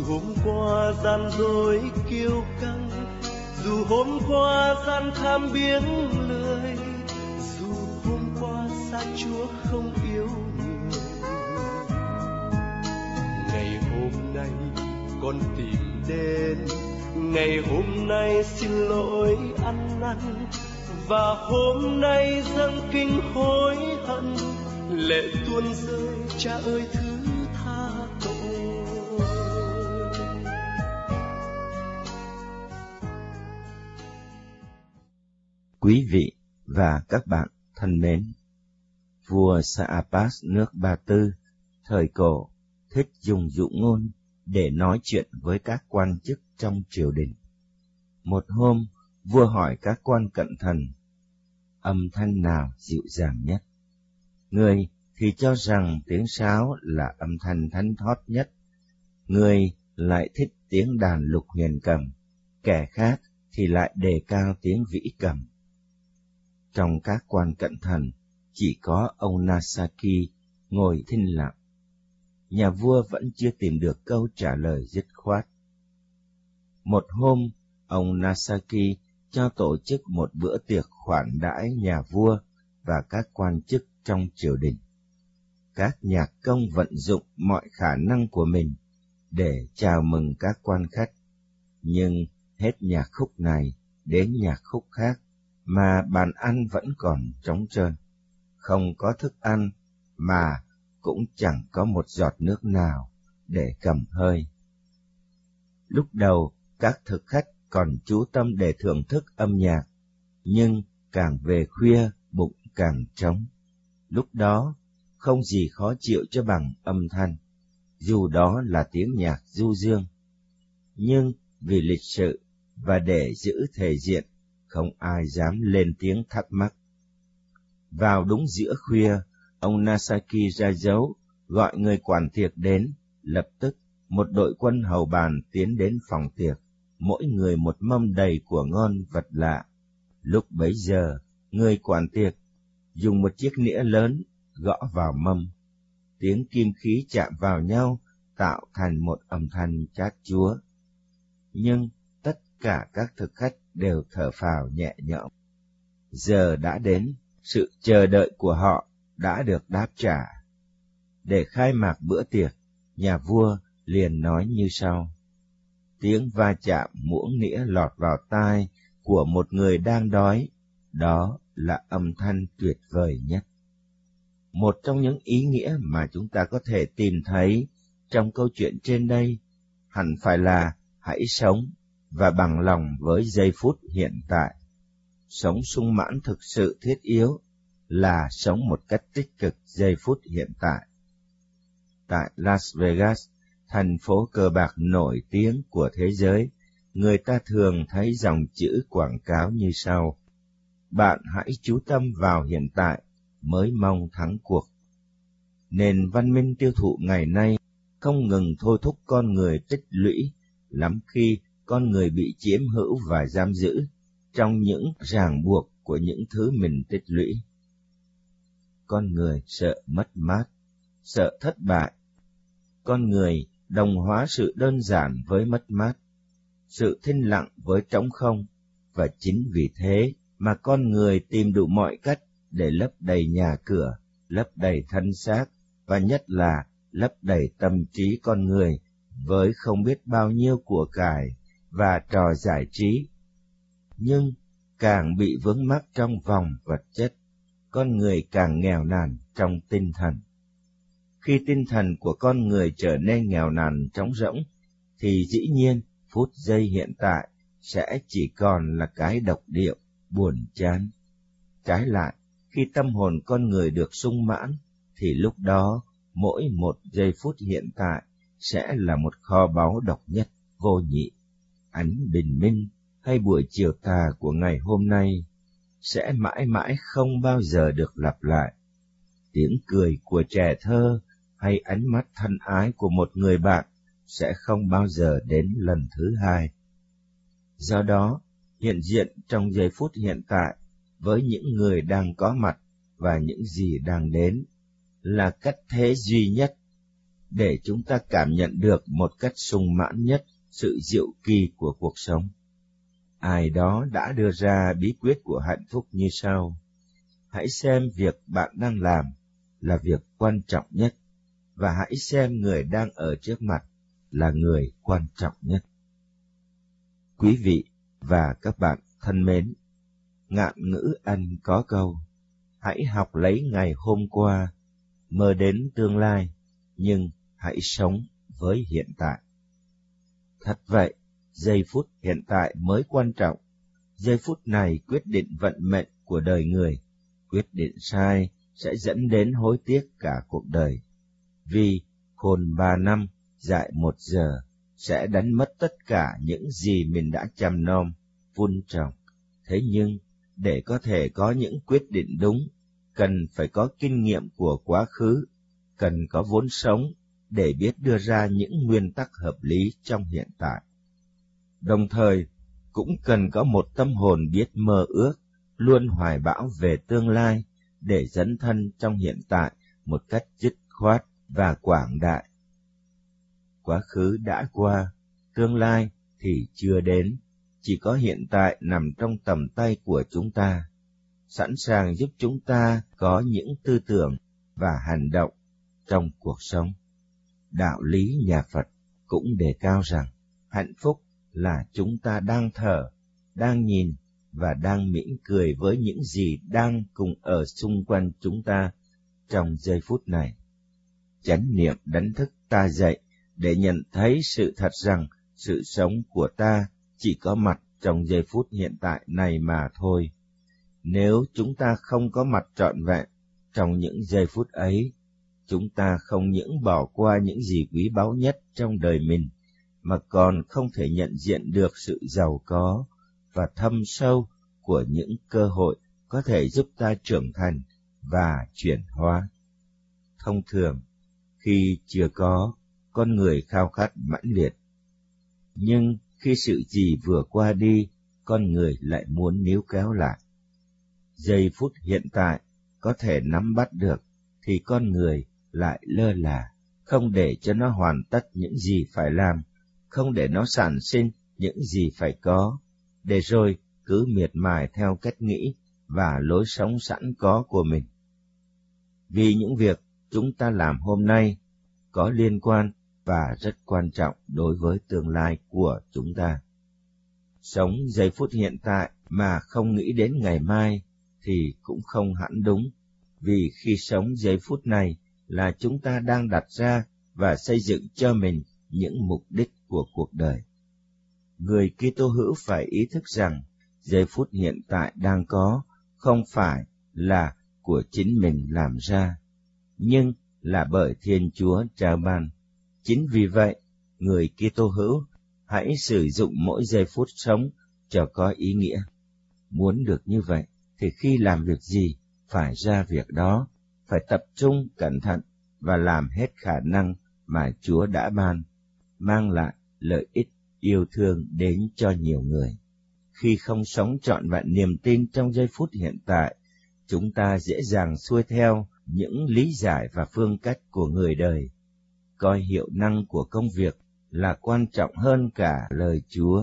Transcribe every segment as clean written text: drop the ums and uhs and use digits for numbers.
hôm qua gian dối kiêu căng, dù hôm qua gian tham biếng lười, dù hôm qua xa Chúa không yêu người. Ngày hôm nay con tìm đến, ngày hôm nay xin lỗi ăn năn, và hôm nay dâng kinh hối hận, lệ tuôn rơi. Cha ơi thứ tha tội. Quý vị và các bạn thân mến, vua Sa-a-pát nước Ba Tư thời cổ thích dùng dụ ngôn để nói chuyện với các quan chức trong triều đình. Một hôm, vua hỏi các quan cận thần, âm thanh nào dịu dàng nhất? Người thì cho rằng tiếng sáo là âm thanh thánh thót nhất, người lại thích tiếng đàn lục huyền cầm, kẻ khác thì lại đề cao tiếng vĩ cầm. Trong các quan cận thần, chỉ có ông Nasaki ngồi thinh lặng. Nhà vua vẫn chưa tìm được câu trả lời dứt khoát. Một hôm, ông Nasaki cho tổ chức một bữa tiệc khoản đãi nhà vua và các quan chức trong triều đình. Các nhạc công vận dụng mọi khả năng của mình để chào mừng các quan khách, nhưng hết nhạc khúc này đến nhạc khúc khác mà bàn ăn vẫn còn trống trơn, không có thức ăn mà cũng chẳng có một giọt nước nào để cầm hơi. Lúc đầu các thực khách còn chú tâm để thưởng thức âm nhạc, nhưng càng về khuya bụng càng trống. Lúc đó không gì khó chịu cho bằng âm thanh, dù đó là tiếng nhạc du dương. Nhưng vì lịch sự và để giữ thể diện, không ai dám lên tiếng thắc mắc. Vào đúng giữa khuya, ông Nasaki ra dấu, gọi người quản tiệc đến. Lập tức, một đội quân hầu bàn tiến đến phòng tiệc, mỗi người một mâm đầy của ngon vật lạ. Lúc bấy giờ, người quản tiệc dùng một chiếc nĩa lớn gõ vào mâm. Tiếng kim khí chạm vào nhau tạo thành một âm thanh chát chúa. Nhưng tất cả các thực khách đều thở phào nhẹ nhõm. Giờ đã đến, sự chờ đợi của họ đã được đáp trả. Để khai mạc bữa tiệc, nhà vua liền nói như sau. Tiếng va chạm muỗng nĩa lọt vào tai của một người đang đói, đó là âm thanh tuyệt vời nhất. Một trong những ý nghĩa mà chúng ta có thể tìm thấy trong câu chuyện trên đây hẳn phải là hãy sống và bằng lòng với giây phút hiện tại. Sống sung mãn thực sự thiết yếu là sống một cách tích cực giây phút hiện tại. Tại Las Vegas, thành phố cờ bạc nổi tiếng của thế giới, người ta thường thấy dòng chữ quảng cáo như sau: bạn hãy chú tâm vào hiện tại mới mong thắng cuộc. Nền văn minh tiêu thụ ngày nay không ngừng thôi thúc con người tích lũy, lắm khi con người bị chiếm hữu và giam giữ trong những ràng buộc của những thứ mình tích lũy. Con người sợ mất mát, sợ thất bại. Con người đồng hóa sự đơn giản với mất mát, sự thinh lặng với trống không, và chính vì thế mà con người tìm đủ mọi cách để lấp đầy nhà cửa, lấp đầy thân xác, và nhất là lấp đầy tâm trí con người với không biết bao nhiêu của cải và trò giải trí. Nhưng càng bị vướng mắc trong vòng vật chất, con người càng nghèo nàn trong tinh thần. Khi tinh thần của con người trở nên nghèo nàn trống rỗng, thì dĩ nhiên phút giây hiện tại sẽ chỉ còn là cái độc điệu, buồn chán. Trái lại, khi tâm hồn con người được sung mãn, thì lúc đó mỗi một giây phút hiện tại sẽ là một kho báu độc nhất, vô nhị. Ánh bình minh hay buổi chiều tà của ngày hôm nay sẽ mãi mãi không bao giờ được lặp lại. Tiếng cười của trẻ thơ hay ánh mắt thân ái của một người bạn sẽ không bao giờ đến lần thứ hai. Do đó, hiện diện trong giây phút hiện tại với những người đang có mặt và những gì đang đến là cách thế duy nhất để chúng ta cảm nhận được một cách sung mãn nhất sự diệu kỳ của cuộc sống. Ai đó đã đưa ra bí quyết của hạnh phúc như sau: hãy xem việc bạn đang làm là việc quan trọng nhất, và hãy xem người đang ở trước mặt là người quan trọng nhất. Quý vị và các bạn thân mến, ngạn ngữ Anh có câu: hãy học lấy ngày hôm qua, mơ đến tương lai, nhưng hãy sống với hiện tại. Thật vậy, giây phút hiện tại mới quan trọng. Giây phút này quyết định vận mệnh của đời người. Quyết định sai sẽ dẫn đến hối tiếc cả cuộc đời. Vì khôn 3 năm, dại 1 giờ sẽ đánh mất tất cả những gì mình đã chăm nom, vun trồng. Thế nhưng, để có thể có những quyết định đúng, cần phải có kinh nghiệm của quá khứ, cần có vốn sống để biết đưa ra những nguyên tắc hợp lý trong hiện tại. Đồng thời, cũng cần có một tâm hồn biết mơ ước, luôn hoài bão về tương lai để dấn thân trong hiện tại một cách dứt khoát và quảng đại. Quá khứ đã qua, tương lai thì chưa đến, chỉ có hiện tại nằm trong tầm tay của chúng ta, sẵn sàng giúp chúng ta có những tư tưởng và hành động trong cuộc sống. Đạo lý nhà Phật cũng đề cao rằng hạnh phúc là chúng ta đang thở, đang nhìn và đang mỉm cười với những gì đang cùng ở xung quanh chúng ta trong giây phút này. Chánh niệm đánh thức ta dậy để nhận thấy sự thật rằng sự sống của ta chỉ có mặt trong giây phút hiện tại này mà thôi. Nếu chúng ta không có mặt trọn vẹn trong những giây phút ấy, chúng ta không những bỏ qua những gì quý báu nhất trong đời mình, mà còn không thể nhận diện được sự giàu có và thâm sâu của những cơ hội có thể giúp ta trưởng thành và chuyển hóa. Thông thường, khi chưa có, con người khao khát mãnh liệt. Nhưng khi sự gì vừa qua đi, con người lại muốn níu kéo lại. Giây phút hiện tại có thể nắm bắt được, thì con người lại lơ là, không để cho nó hoàn tất những gì phải làm, không để nó sản sinh những gì phải có, để rồi cứ miệt mài theo cách nghĩ và lối sống sẵn có của mình. Vì những việc chúng ta làm hôm nay có liên quan và rất quan trọng đối với tương lai của chúng ta. Sống giây phút hiện tại mà không nghĩ đến ngày mai thì cũng không hẳn đúng, vì khi sống giây phút này là chúng ta đang đặt ra và xây dựng cho mình những mục đích của cuộc đời. Người Kitô hữu phải ý thức rằng giây phút hiện tại đang có không phải là của chính mình làm ra, nhưng là bởi Thiên Chúa trao ban. Chính vì vậy, người Kitô hữu hãy sử dụng mỗi giây phút sống cho có ý nghĩa. Muốn được như vậy, thì khi làm việc gì, phải ra việc đó, phải tập trung cẩn thận và làm hết khả năng mà Chúa đã ban, mang lại lợi ích yêu thương đến cho nhiều người. Khi không sống trọn vẹn niềm tin trong giây phút hiện tại, chúng ta dễ dàng xuôi theo những lý giải và phương cách của người đời, coi hiệu năng của công việc là quan trọng hơn cả lời Chúa.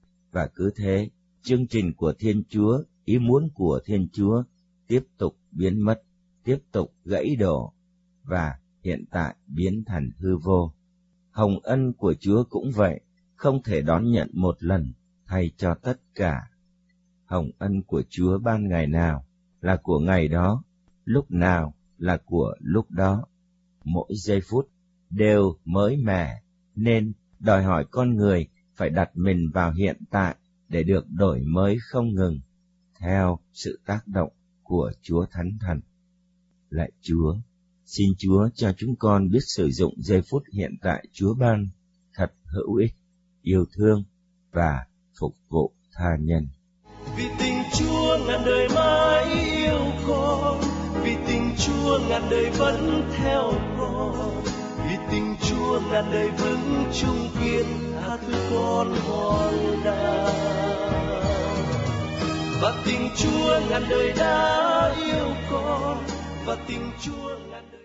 Và cứ thế, chương trình của Thiên Chúa, ý muốn của Thiên Chúa tiếp tục biến mất, tiếp tục gãy đổ, và hiện tại biến thành hư vô. Hồng ân của Chúa cũng vậy, không thể đón nhận một lần thay cho tất cả. Hồng ân của Chúa ban ngày nào là của ngày đó, lúc nào là của lúc đó. Mỗi giây phút đều mới mẻ, nên đòi hỏi con người phải đặt mình vào hiện tại để được đổi mới không ngừng, theo sự tác động của Chúa Thánh Thần. Lạy Chúa, xin Chúa cho chúng con biết sử dụng giây phút hiện tại Chúa ban thật hữu ích, yêu thương và phục vụ tha nhân. Vì tình Chúa ngàn đời mãi yêu con, vì tình Chúa ngàn đời vẫn theo con, vì tình Chúa ngàn đời vững chung kiên tha thứ con hoang đàng. Và tình Chúa ngàn đời đã yêu con, và tình Chúa ngàn đời